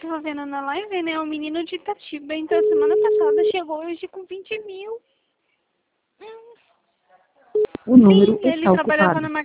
tava vendo na live, né? O menino de Itatiba. Então, semana passada chegou hoje com 20 mil. O número Sim, ele está trabalhava ocupado. na